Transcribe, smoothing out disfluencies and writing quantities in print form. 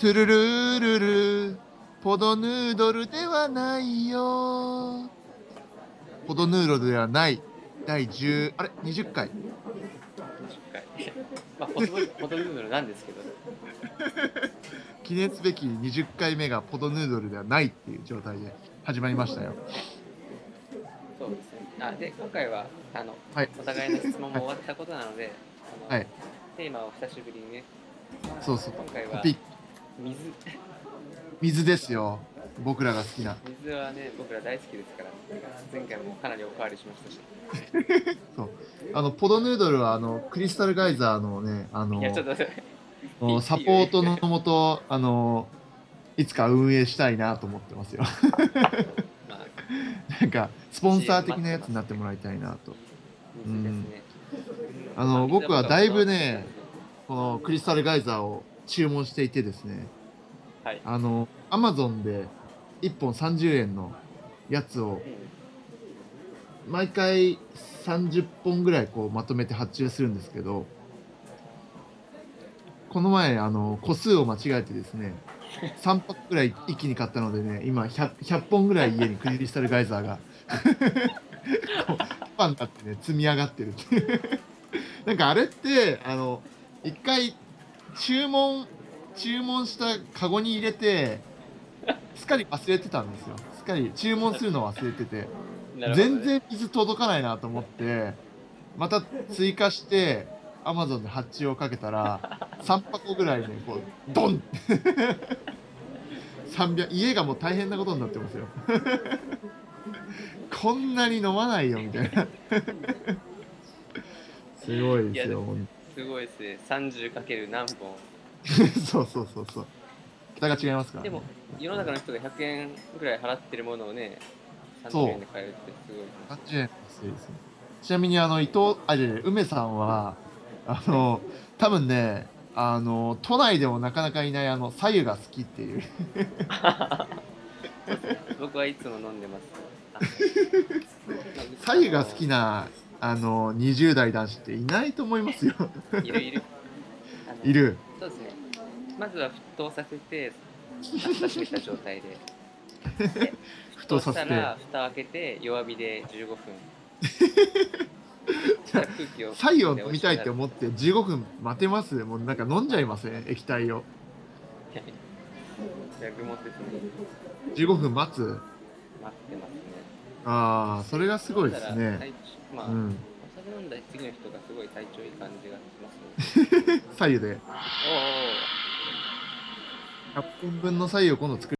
トゥルルルル、ポドヌードルではないよ。ポドヌードルではない。第10、あれ ?20 回。 20回。まあ、ポトヌードルなんですけど、 記念すべき20回目がポドヌードルではないっていう状態で始まりましたよ。 そうですね。で、今回は、 はい。 お互いの質問はい。 も終わったことなので、 はい。 テーマを久しぶりにね、 そうそう。 今回はトピック、 水。 水ですよ。僕らが好きな。 水はね、僕ら大好きですから、前回もかなりおかわりしましたし。 そう。ポドヌードルは、クリスタルガイザーのね、 いや、ちょっと待って、 サポートのもと、いつか運営したいなと思ってますよ。 まあ、 なんか、スポンサー CM 的なやつ待ってます。 になってもらいたいなと。う水ですん。 ね。まあ、水は僕はだい僕はこだわぶね、 ってるんで、 このクリスタルガイザーを注文していてですね、 はい。 アマゾンで1本30円のやつを、 うん。 毎回30本ぐらいこうまとめて発注するんですけど、この前、個数を間違えてですね、3パックぐらい一気に買ったのでね、今100本ぐらい家にクリスタルガイザーがこう、パンになってね、積み上がってるっていう。なんかあれって、一回注文、注文したカゴに入れて、すっかり忘れてたんですよ。すっかり注文するの忘れてて、 なるほどね。 全然水届かないなと思って、また追加して、Amazon で発注をかけたら、3箱ぐらいね、こう、ドン300、家がもう大変なことになってますよ。こんなに飲まないよ、みたいな。すごいいや、でも、 ですよ、 すごいですね。30× 何本。 そうそうそうそう。桁が違いますからね。 でも、世の中の人が100円ぐらい払ってるものをね、30 そう。 円で買えるってすごい話です 30円安いですね。ちなみに、伊藤、梅さんは、あの、多分ね、都内でもなかなかいない、左右が好きっていう。 そうですね。僕はいつも飲んでます。 左右が好きな、20代男子っていないと思いますよ。 いるいる。 いる。 そうですね。まずは沸騰させて、蓋閉めた状態で。で、 ふ沸騰とさせて。 したら、蓋を開けて、弱火で15分。 じゃあ空気を左右を飲で美味みたいってしくなる。 思って15分待てます。もうなんか飲んじゃいますね、液体を。 いや、愚問ですね。 15分待つ。 待ってますね。 ああ、それがすごい飲んだらですね。 体調、まあ、 うん。 お酒飲んだ次の人がすごい体調いい感じがしますね。 左右で。 おお。 100本分の左右を今度作